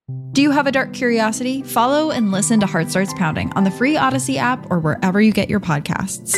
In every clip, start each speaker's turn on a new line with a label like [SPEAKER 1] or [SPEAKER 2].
[SPEAKER 1] Do you have a dark curiosity? Follow and listen to Heart Starts Pounding on the free Odyssey app or wherever you get your podcasts.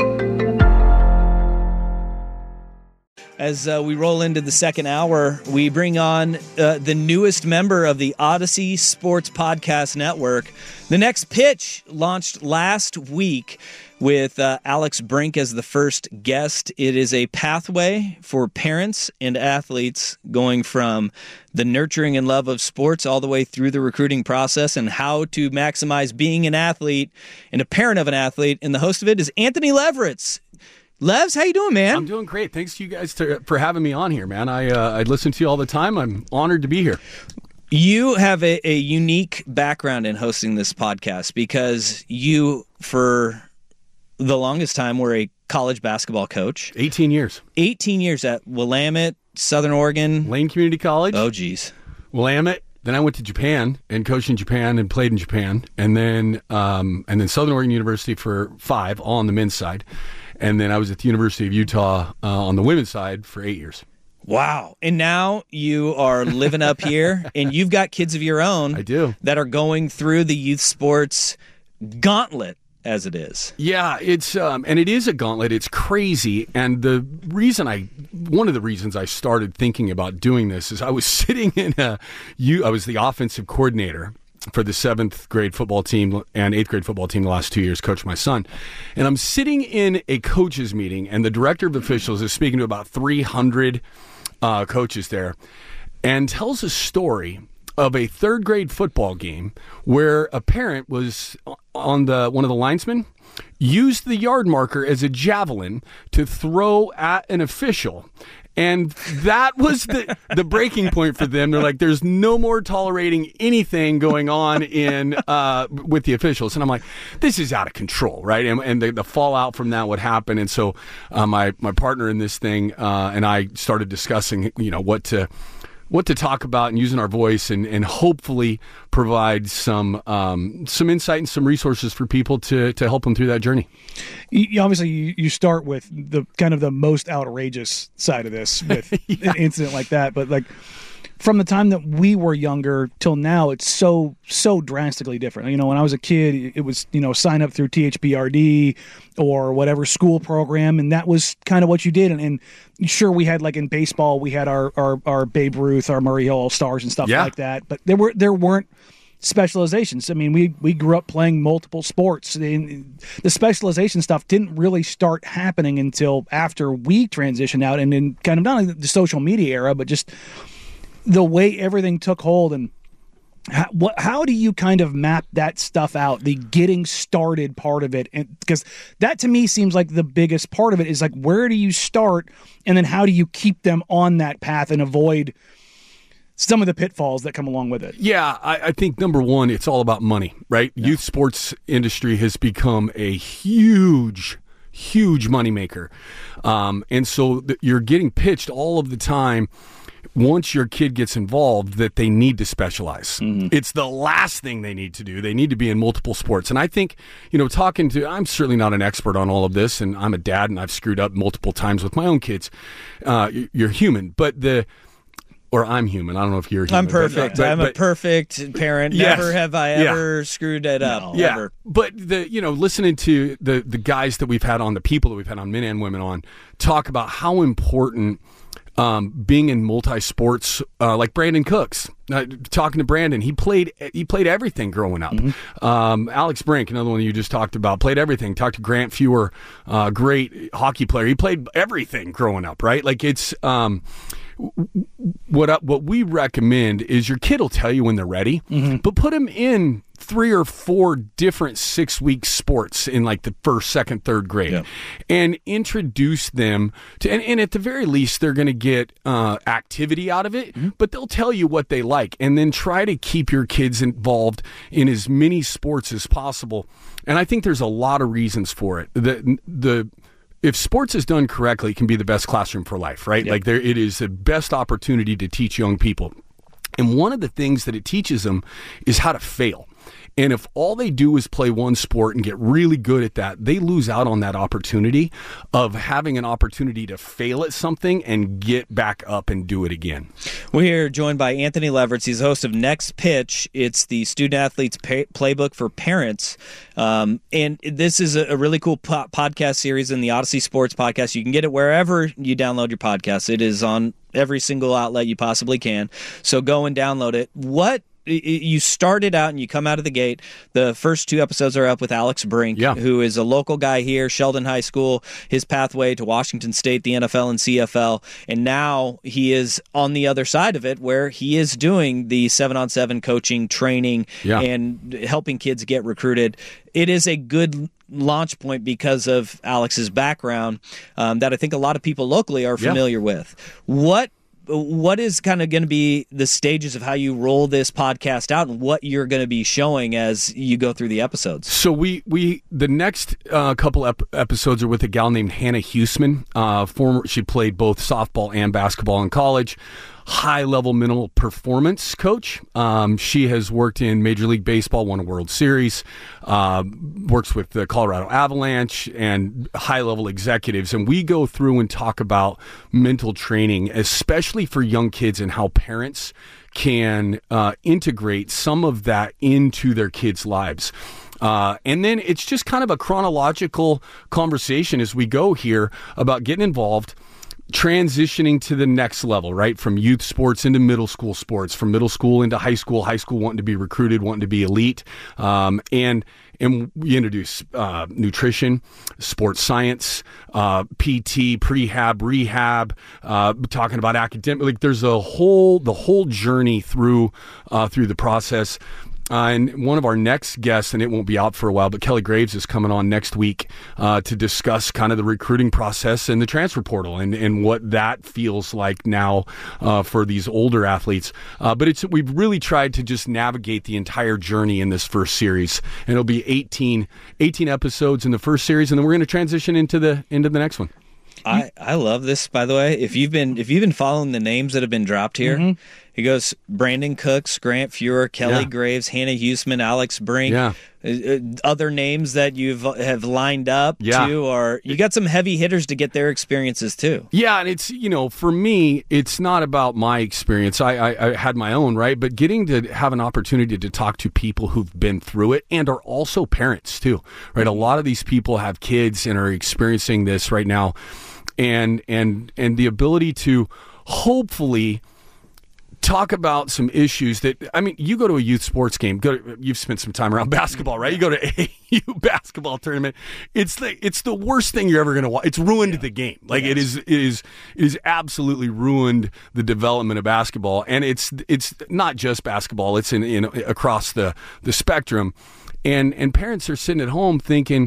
[SPEAKER 2] As we roll into the second hour, we bring on the newest member of the Odyssey Sports Podcast Network. The Next Pitch launched last week with Alex Brink as the first guest. It is a pathway for parents and athletes going from the nurturing and love of sports all the way through the recruiting process and how to maximize being an athlete and a parent of an athlete. And the host of it is Anthony Leveritz. Levs, how you doing, man?
[SPEAKER 3] I'm doing great. Thanks to you guys for having me on here, man. I listen to you all the time. I'm honored to be here.
[SPEAKER 2] You have a unique background in hosting this podcast because you, for the longest time, were a college basketball coach.
[SPEAKER 3] 18 years. 18
[SPEAKER 2] years at Willamette, Southern Oregon.
[SPEAKER 3] Lane Community College.
[SPEAKER 2] Oh, geez.
[SPEAKER 3] Willamette. Then I went to Japan and coached in Japan and played in Japan. And then Southern Oregon University for 5, all on the men's side. And then I was at the University of Utah on the women's side for 8 years.
[SPEAKER 2] Wow. And now you are living up here, and you've got kids of your own.
[SPEAKER 3] I do.
[SPEAKER 2] That are going through the youth sports gauntlet, as it is.
[SPEAKER 3] Yeah, it's and it is a gauntlet. It's crazy. And one of the reasons I started thinking about doing this is I was sitting I was the offensive coordinator for the 7th grade football team and 8th grade football team the last 2 years, coached my son. And I'm sitting in a coaches meeting, and the director of officials is speaking to about 300 coaches there and tells a story of a 3rd grade football game where a parent was on one of the linesmen used the yard marker as a javelin to throw at an official. And that was the breaking point for them. They're like, there's no more tolerating anything going on with the officials. And I'm like, this is out of control, right? And the fallout from that would happen. And so my partner in this thing and I started discussing, what to talk about and using our voice and hopefully provide some insight and some resources for people to help them through that journey.
[SPEAKER 4] Obviously, you start with the kind of the most outrageous side of this with an incident like that, but like from the time that we were younger till now, it's so drastically different. When I was a kid, it was sign up through THBRD or whatever school program, and that was kind of what you did. And sure, we had, like in baseball, we had our Babe Ruth, our Murray Hill All-Stars and stuff like that, but there weren't specializations. I mean, we grew up playing multiple sports. The specialization stuff didn't really start happening until after we transitioned out, and in kind of not only the social media era, but just the way everything took hold. And how do you kind of map that stuff out, the getting started part of it? Because that to me seems like the biggest part of it is like, where do you start, and then how do you keep them on that path and avoid some of the pitfalls that come along with it?
[SPEAKER 3] Yeah, I think number one, it's all about money, right? Yeah. Youth sports industry has become a huge moneymaker. And so you're getting pitched all of the time, once your kid gets involved, that they need to specialize. Mm-hmm. It's the last thing they need to do. They need to be in multiple sports. And I think, I'm certainly not an expert on all of this, and I'm a dad, and I've screwed up multiple times with my own kids. You're human, or I'm human. I don't know if you're human.
[SPEAKER 2] I'm perfect. I'm a perfect parent. Yes. Never have I ever screwed it up.
[SPEAKER 3] Yeah.
[SPEAKER 2] Ever.
[SPEAKER 3] But listening to the guys that we've had on, the people that we've had on, men and women on, talk about how important being in multi-sports, like Brandon Cooks, talking to Brandon, he played everything growing up. Mm-hmm. Alex Brink, another one you just talked about, played everything. Talked to Grant Fewer, great hockey player. He played everything growing up, right? Like it's, what we recommend is your kid will tell you when they're ready, mm-hmm. but put them in 3 or 4 different 6-week sports in like the 1st, 2nd, 3rd grade, and introduce them to, and at the very least, they're going to get activity out of it, mm-hmm. but they'll tell you what they like, and then try to keep your kids involved in as many sports as possible. And I think there's a lot of reasons for it. If sports is done correctly, it can be the best classroom for life, right? Yep. Like it is the best opportunity to teach young people. And one of the things that it teaches them is how to fail. And if all they do is play one sport and get really good at that, they lose out on that opportunity of having an opportunity to fail at something and get back up and do it again.
[SPEAKER 2] We're joined by Anthony Leverett. He's the host of Next Pitch. It's the Student Athletes Playbook for parents. And this is a really cool podcast series in the Odyssey Sports Podcast. You can get it wherever you download your podcast. It is on every single outlet you possibly can. So go and download it. You started out and you come out of the gate. The first 2 episodes are up with Alex Brink, who is a local guy here, Sheldon High School, his pathway to Washington State, the NFL and CFL. And now he is on the other side of it where he is doing the 7-on-7 coaching, training, and helping kids get recruited. It is a good launch point because of Alex's background that I think a lot of people locally are familiar with. What is kind of going to be the stages of how you roll this podcast out and what you're going to be showing as you go through the episodes?
[SPEAKER 3] So the next couple episodes are with a gal named Hannah Huseman. She played both softball and basketball in college. High-level mental performance coach. She has worked in Major League Baseball, won a World Series, works with the Colorado Avalanche and high-level executives. And we go through and talk about mental training, especially for young kids, and how parents can integrate some of that into their kids' lives. And then it's just kind of a chronological conversation as we go here about getting involved, transitioning to the next level, right? From youth sports into middle school sports, from middle school into high school wanting to be recruited, wanting to be elite. And we introduce nutrition, sports science, PT, prehab, rehab, talking about academic. Like there's the whole journey through the process. And one of our next guests, and it won't be out for a while, but Kelly Graves is coming on next week to discuss kind of the recruiting process and the transfer portal and what that feels like now for these older athletes. But we've really tried to just navigate the entire journey in this first series, and it'll be 18 episodes in the first series, and then we're going to transition into the next one.
[SPEAKER 2] I love this, by the way. If you've been following the names that have been dropped here, it goes Brandon Cooks, Grant Fuhrer, Kelly Graves, Hannah Huseman, Alex Brink. Other names that have lined up too, or you got some heavy hitters to get their experiences too. Yeah,
[SPEAKER 3] and it's for me, it's not about my experience. I had my own, right? But getting to have an opportunity to talk to people who've been through it and are also parents too, right? A lot of these people have kids and are experiencing this right now. And the ability to hopefully talk about some issues that, I mean, you go to a youth sports game, you've spent some time around basketball, right? You go to AAU basketball tournament. It's the worst thing you're ever going to watch. It's ruined the game. Like it is absolutely ruined the development of basketball. And it's not just basketball. It's in across the spectrum. And parents are sitting at home thinking,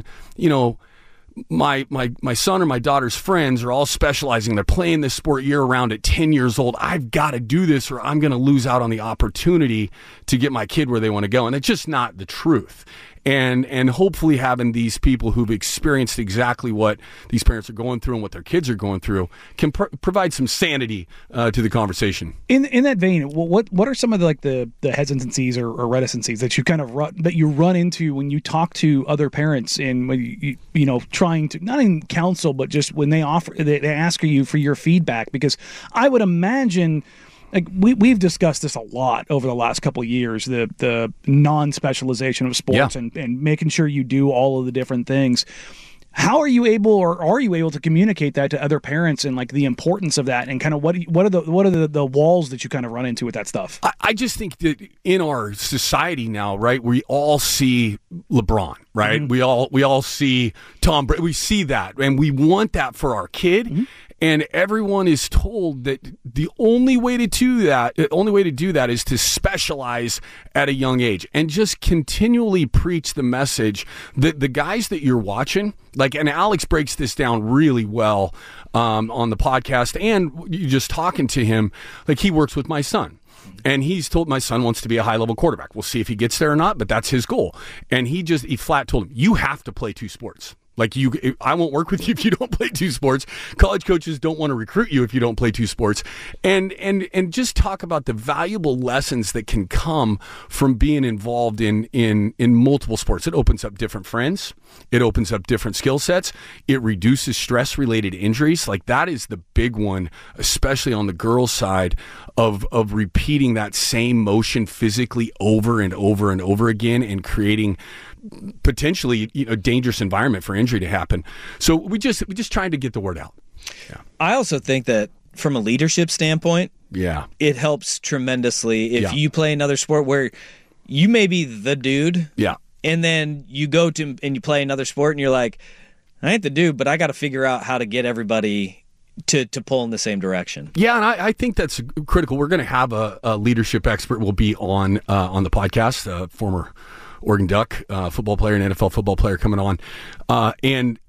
[SPEAKER 3] my son or my daughter's friends are all specializing. They're playing this sport year round at 10 years old. I've got to do this or I'm going to lose out on the opportunity to get my kid where they want to go. And it's just not the truth. And hopefully having these people who've experienced exactly what these parents are going through and what their kids are going through can provide some sanity to the conversation. In
[SPEAKER 4] that vein, what are some of the hesitancies or reticencies that you kind of run into when you talk to other parents and when you trying to not even counsel, but just when they ask you for your feedback? Because I would imagine, like we've discussed this a lot over the last couple of years, the non-specialization of sports and making sure you do all of the different things. How are you able to communicate that to other parents and like the importance of that, and kind of what are the walls that you kind of run into with that stuff? I just think that in our society now, right, we all see LeBron, right? Mm-hmm. We all see Tom Brady. We see that, and we want that for our kid. Mm-hmm. And everyone is told that the only way to do that is to specialize at a young age and just continually preach the message that the guys that you're watching, and Alex breaks this down really well on the podcast, and you just talking to him, like he works with my son. And he's told my son wants to be a high-level quarterback. We'll see if he gets there or not, but that's his goal. And he flat told him, you have to play 2 sports.
[SPEAKER 3] Like I won't work with you if you don't play 2 sports. College coaches don't want to recruit you if you don't play 2 sports. And just talk about the valuable lessons that can come from being involved in multiple sports. It opens up different friends. It opens up different skill sets. It reduces stress-related injuries. Like that is the big one, especially on the girls' side of repeating that same motion physically over and over and over again and creating potentially a dangerous environment for injury to happen. So we just trying to get the word out. Yeah.
[SPEAKER 2] I also think that from a leadership standpoint, it helps tremendously if you play another sport where you may be the dude, and then you go to and you play another sport and you're like, I ain't the dude, but I got to figure out how to get everybody to pull in the same direction.
[SPEAKER 3] Yeah, and I think that's critical. We're going to have a leadership expert will be on the podcast, former Oregon Duck football player and NFL football player coming on, and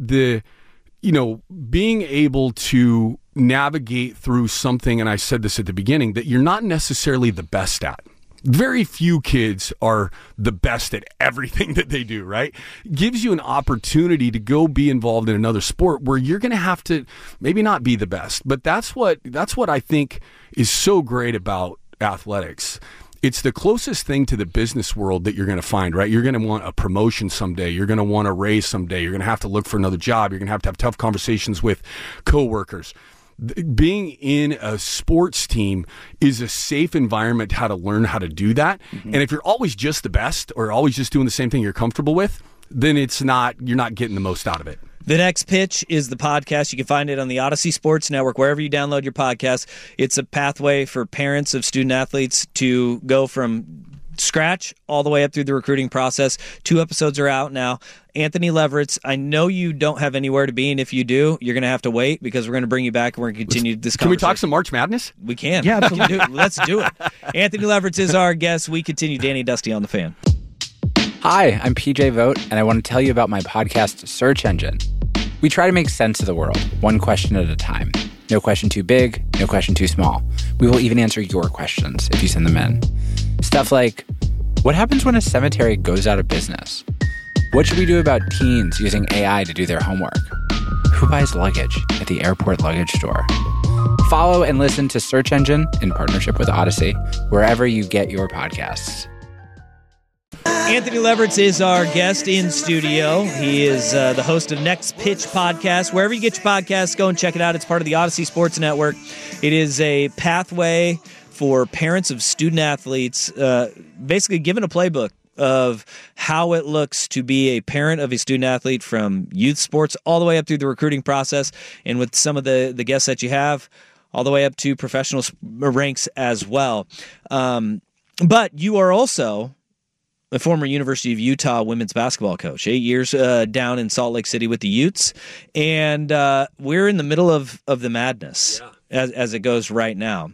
[SPEAKER 3] being able to navigate through something, and I said this at the beginning, that you're not necessarily the best at. Very few kids are the best at everything that they do, right? Gives you an opportunity to go be involved in another sport where you're going to have to maybe not be the best, but that's what I think is so great about athletics. It's the closest thing to the business world that you're going to find, right? You're going to want a promotion someday. You're going to want a raise someday. You're going to have to look for another job. You're going to have tough conversations with coworkers. Being in a sports team is a safe environment how to learn how to do that. Mm-hmm. And if you're always just the best or always just doing the same thing you're comfortable with, then you're not getting the most out of it.
[SPEAKER 2] The Next Pitch is the podcast. You can find it on the Odyssey Sports Network, wherever you download your podcast. It's a pathway for parents of student athletes to go from scratch all the way up through the recruiting process. 2 episodes are out now. Anthony Leveretz, I know you don't have anywhere to be, and if you do, you're going to have to wait because we're going to bring you back and we're going to continue this conversation.
[SPEAKER 3] Can we talk some March Madness?
[SPEAKER 2] We can.
[SPEAKER 4] Yeah, absolutely.
[SPEAKER 2] Let's do it. Anthony Leveretz is our guest. We continue. Danny Dusty on The Fan.
[SPEAKER 5] Hi, I'm PJ Vogt, and I want to tell you about my podcast, Search Engine. We try to make sense of the world, one question at a time. No question too big, no question too small. We will even answer your questions if you send them in. Stuff like, what happens when a cemetery goes out of business? What should we do about teens using AI to do their homework? Who buys luggage at the airport luggage store? Follow and listen to Search Engine in partnership with Odyssey, wherever you get your podcasts.
[SPEAKER 2] Anthony Leveretz is our guest in studio. He is the host of Next Pitch podcast. Wherever you get your podcasts, go and check it out. It's part of the Odyssey Sports Network. It is a pathway for parents of student athletes, basically given a playbook of how it looks to be a parent of a student athlete from youth sports all the way up through the recruiting process, and with some of the guests that you have, all the way up to professional ranks as well. But you are also a former University of Utah women's basketball coach, 8 years down in Salt Lake City with the Utes. And we're in the middle of the madness as it goes right now.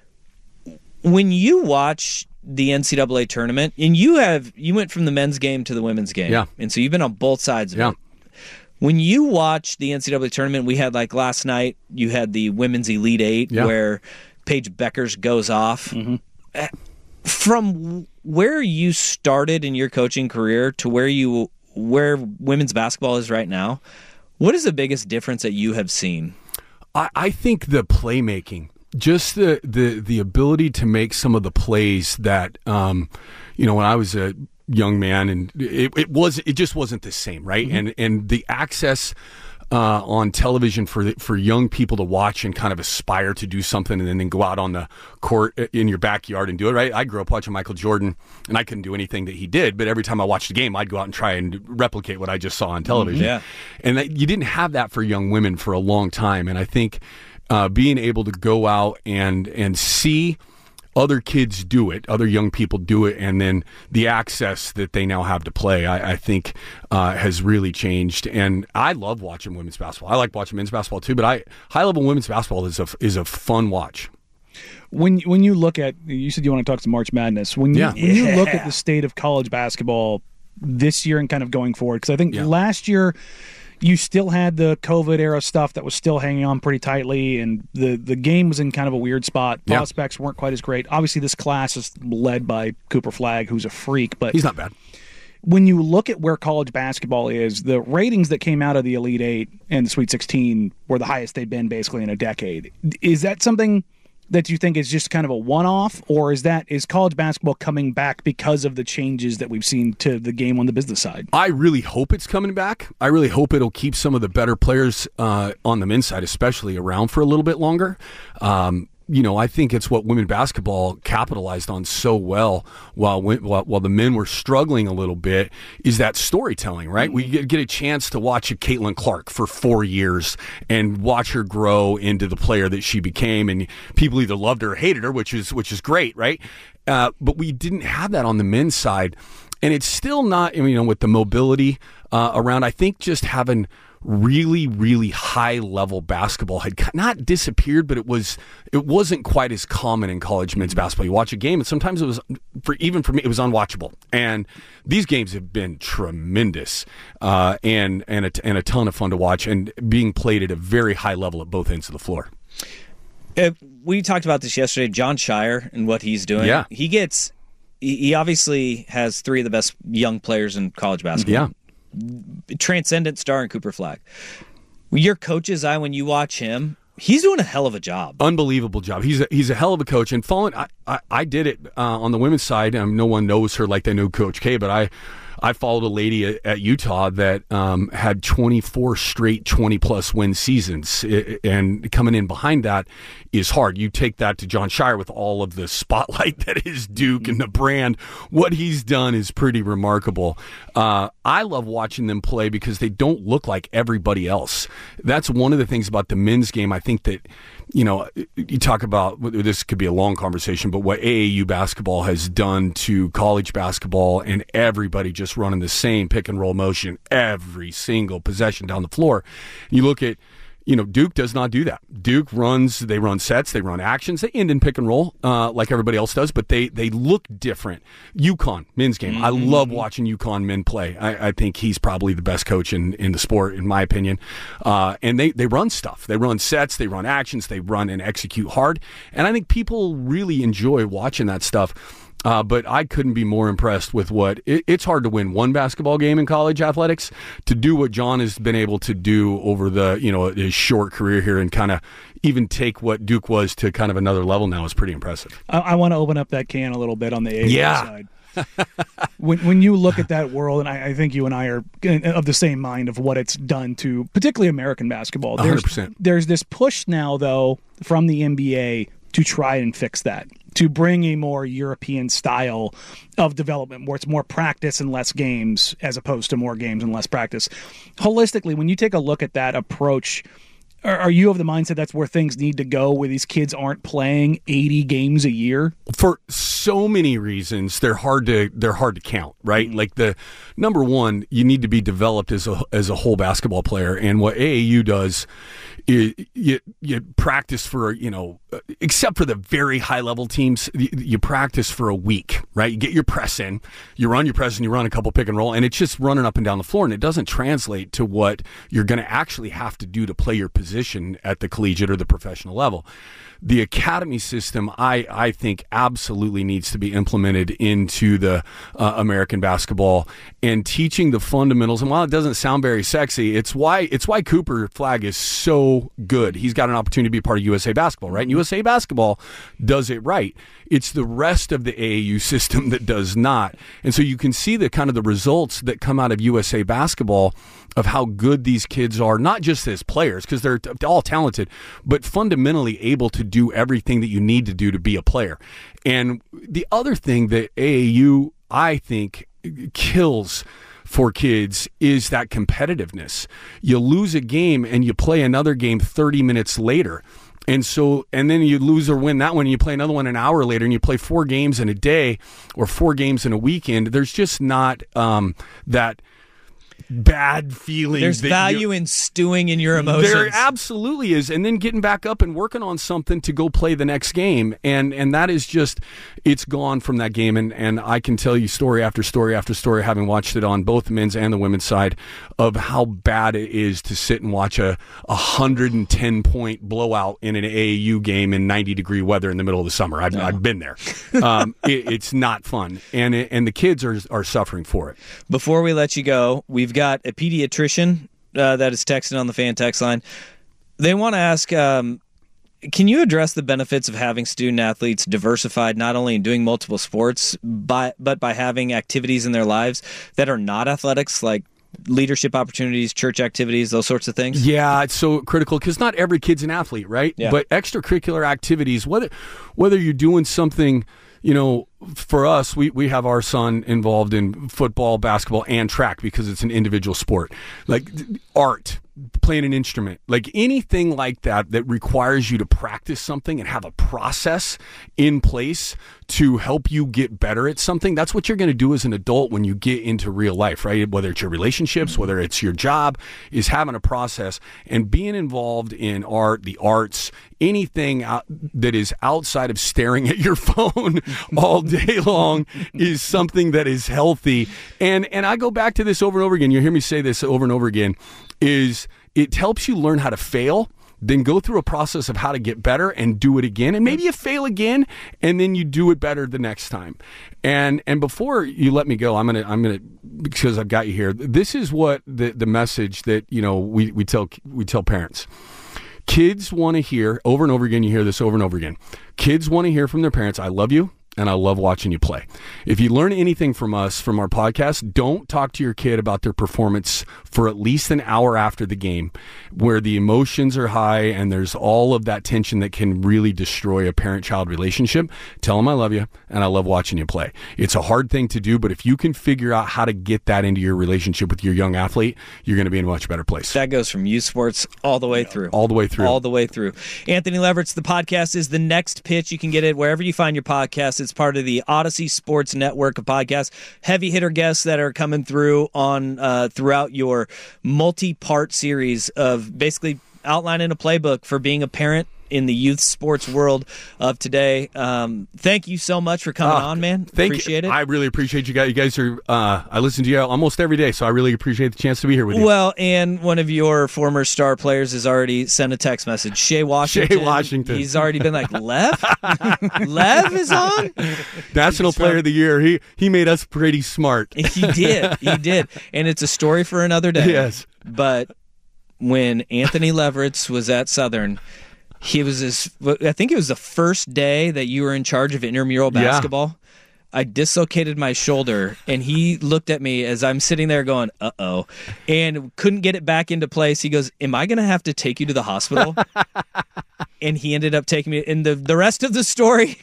[SPEAKER 2] When you watch the NCAA tournament, and you went from the men's game to the women's game, and so you've been on both sides of it. When you watch the NCAA tournament, we had like last night, you had the women's Elite Eight where Paige Beckers goes off. Mm-hmm. From where you started in your coaching career to where women's basketball is right now, what is the biggest difference that you have seen?
[SPEAKER 3] I think the playmaking, just the ability to make some of the plays that, when I was a young man, and it just wasn't the same, right? Mm-hmm. And the access on television for young people to watch and kind of aspire to do something and then go out on the court in your backyard and do it, right? I grew up watching Michael Jordan, and I couldn't do anything that he did, but every time I watched a game, I'd go out and try and replicate what I just saw on television. Yeah. And you didn't have that for young women for a long time, and I think being able to go out and see other kids do it, other young people do it, and then the access that they now have to play, I think has really changed. And I love watching women's basketball. I like watching men's basketball too, but high-level women's basketball is a fun watch.
[SPEAKER 4] When you look at, you said you want to talk to March Madness. When you look at the state of college basketball this year and kind of going forward, because I think last year you still had the COVID era stuff that was still hanging on pretty tightly, and the game was in kind of a weird spot. Prospects weren't quite as great. Obviously, this class is led by Cooper Flagg, who's a freak, but
[SPEAKER 3] he's not bad.
[SPEAKER 4] when you look at where college basketball is, the ratings that came out of the Elite Eight and the Sweet 16 were the highest they've been basically in a decade. Is that something that you think is just kind of a one-off, or is college basketball coming back because of the changes that we've seen to the game on the business side?
[SPEAKER 3] I really hope it's coming back. I really hope it'll keep some of the better players on the men's side, especially, around for a little bit longer. I think it's what women basketball capitalized on so well while the men were struggling a little bit is that storytelling, right? We get a chance to watch a Caitlin Clark for 4 years and watch her grow into the player that she became, and people either loved her or hated her, which is great, right? But we didn't have that on the men's side, and it's still not, with the mobility around. I think just having really, really high level basketball had not disappeared, but it wasn't quite as common in college men's basketball. You watch a game, and sometimes it was, even for me, it was unwatchable. And these games have been tremendous and a ton of fun to watch, and being played at a very high level at both ends of the floor.
[SPEAKER 2] We talked about this yesterday, Jon Scheyer and what he's doing.
[SPEAKER 3] Yeah.
[SPEAKER 2] He obviously has 3 of the best young players in college basketball.
[SPEAKER 3] Yeah.
[SPEAKER 2] Transcendent star in Cooper Flagg. Your coach's eye, when you watch him, he's doing a hell of a job.
[SPEAKER 3] Unbelievable job. He's a hell of a coach. And I did it on the women's side. No one knows her like they know Coach K, but I followed a lady at Utah that had 24 straight 20-plus win seasons, and coming in behind that is hard. You take that to Jon Scheyer with all of the spotlight that is Duke and the brand. What he's done is pretty remarkable. I love watching them play because they don't look like everybody else. That's one of the things about the men's game. I think that, you talk about, this could be a long conversation, but what AAU basketball has done to college basketball, and everybody just running the same pick and roll motion every single possession down the floor. You look at, Duke does not do that. Duke they run sets, they run actions, they end in pick and roll like everybody else does, but they look different. UConn, men's game. I love watching UConn men play. I think he's probably the best coach in the sport, in my opinion. And they run stuff. They run sets, they run actions, they run and execute hard. And I think people really enjoy watching that stuff. But I couldn't be more impressed with it's hard to win one basketball game in college athletics. To do what Jon has been able to do over his short career here, and kind of even take what Duke was to kind of another level now, is pretty impressive.
[SPEAKER 4] I want to open up that can a little bit on the AAU side. When you look at that world, and I think you and I are of the same mind of what it's done to particularly American basketball.
[SPEAKER 3] 100%.
[SPEAKER 4] There's this push now, though, from the NBA to try and fix that, to bring a more European style of development where it's more practice and less games as opposed to more games and less practice. Holistically, when you take a look at that approach, are you of the mindset that's where things need to go, where these kids aren't playing 80 games a year?
[SPEAKER 3] For so many reasons, they're hard to count, right? Like, the number one, you need to be developed as a whole basketball player, and what AAU does is you practice for, except for the very high level teams, you practice for a week, right? You get your press in, you run your press, and you run a couple pick and roll, and it's just running up and down the floor, and it doesn't translate to what you're going to actually have to do to play your position at the collegiate or the professional level. The academy system, I think, absolutely needs to be implemented into the American basketball, and teaching the fundamentals. And while it doesn't sound very sexy, it's why Cooper Flagg is so good. He's got an opportunity to be part of USA Basketball, right? And USA Basketball does it right. It's the rest of the AAU system that does not. And so you can see the kind of the results that come out of USA Basketball of how good these kids are, not just as players, because they're all talented, but fundamentally able to do everything that you need to do to be a player. And the other thing that AAU, I think, kills for kids is that competitiveness. You lose a game and you play another game 30 minutes later. And then you lose or win that one, and you play another one an hour later, and you play 4 games in a day or 4 games in a weekend. There's just not that bad feeling.
[SPEAKER 2] There's value in stewing in your emotions.
[SPEAKER 3] There absolutely is. And then getting back up and working on something to go play the next game. And that is just, it's gone from that game. And I can tell you story after story after story, having watched it on both the men's and the women's side, of how bad it is to sit and watch a 110-point blowout in an AAU game in 90-degree weather in the middle of the summer. I've been there. It's not fun. And the kids are suffering for it.
[SPEAKER 2] Before we let you go, we've got a pediatrician that is texting on the fan text line. They want to ask, can you address the benefits of having student athletes diversified, not only in doing multiple sports, but by having activities in their lives that are not athletics, like leadership opportunities, church activities, those sorts of things?
[SPEAKER 3] Yeah, it's so critical because not every kid's an athlete, right?
[SPEAKER 2] Yeah.
[SPEAKER 3] But extracurricular activities, whether you're doing something, for us, we have our son involved in football, basketball, and track because it's an individual sport. Like art, playing an instrument, like anything like that requires you to practice something and have a process in place to help you get better at something. That's what you're going to do as an adult when you get into real life, right? Whether it's your relationships, whether it's your job, is having a process and being involved in art, the arts, anything that is outside of staring at your phone all day long is something that is healthy. And I go back to this over and over again. You hear me say this over and over again, is it helps you learn how to fail, then go through a process of how to get better and do it again. And maybe you fail again and then you do it better the next time. And before you let me go, I'm gonna because I've got you here. This is what the message that, we tell parents. Kids want to hear over and over again. You hear this over and over again. Kids want to hear from their parents, I love you. And I love watching you play. If you learn anything from us, from our podcast, don't talk to your kid about their performance for at least an hour after the game, where the emotions are high and there's all of that tension that can really destroy a parent-child relationship. Tell them I love you and I love watching you play. It's a hard thing to do, but if you can figure out how to get that into your relationship with your young athlete, you're going to be in a much better place.
[SPEAKER 2] That goes from youth sports all the way through.
[SPEAKER 3] All the way through.
[SPEAKER 2] All the way through. Anthony Leverett's The Podcast is The Next Pitch. You can get it wherever you find your podcast. It's part of the Odyssey Sports Network of podcasts. Heavy hitter guests that are coming through on throughout your multi-part series of basically outlining a playbook for being a parent in the youth sports world of today. Thank you so much for coming on, man. Appreciate it.
[SPEAKER 3] I really appreciate you guys. You guys are, I listen to you almost every day, so I really appreciate the chance to be here with you.
[SPEAKER 2] Well, and one of your former star players has already sent a text message. Shea Washington. He's already been like, Lev? Lev is on?
[SPEAKER 3] National Player of the Year. He made us pretty smart.
[SPEAKER 2] He did. And it's a story for another day.
[SPEAKER 3] Yes.
[SPEAKER 2] But when Anthony Leverett was at Southern, I think it was the first day that you were in charge of intramural basketball. Yeah. I dislocated my shoulder, and he looked at me as I'm sitting there going, uh-oh, and couldn't get it back into place. He goes, am I going to have to take you to the hospital? And he ended up taking me. And the rest of the story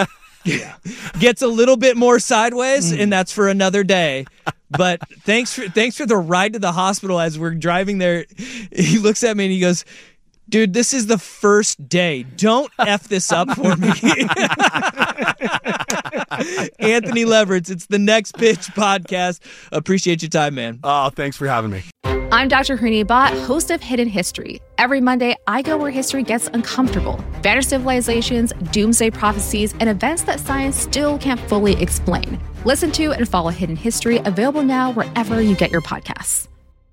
[SPEAKER 2] gets a little bit more sideways, and that's for another day. But thanks for the ride to the hospital. As we're driving there, he looks at me and he goes, dude, this is the first day. Don't F this up for me. Anthony Leveretts, it's The Next Pitch podcast. Appreciate your time, man.
[SPEAKER 3] Oh, thanks for having me.
[SPEAKER 6] I'm Dr. Harini Bhatt, host of Hidden History. Every Monday, I go where history gets uncomfortable. Vanished civilizations, doomsday prophecies, and events that science still can't fully explain. Listen to and follow Hidden History, available now wherever you get your podcasts.